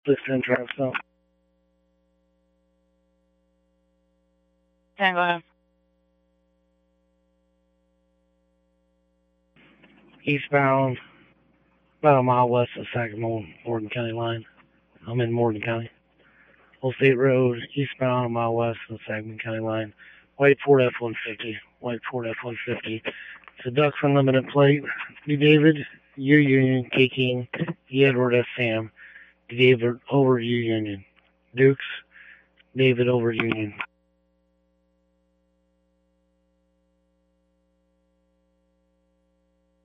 Listen, drive some. Yeah, go ahead. Eastbound, about a mile west of Sacramento, Morgan County line. I'm in Morgan County. Old State Road, eastbound, a mile west of the Sacramento County line. White Ford F-150. White Ford F-150. It's a Ducks Unlimited plate. D. David, U Union, K King, D. Edward S. Sam, D. David over U Union. Dukes, David over Union.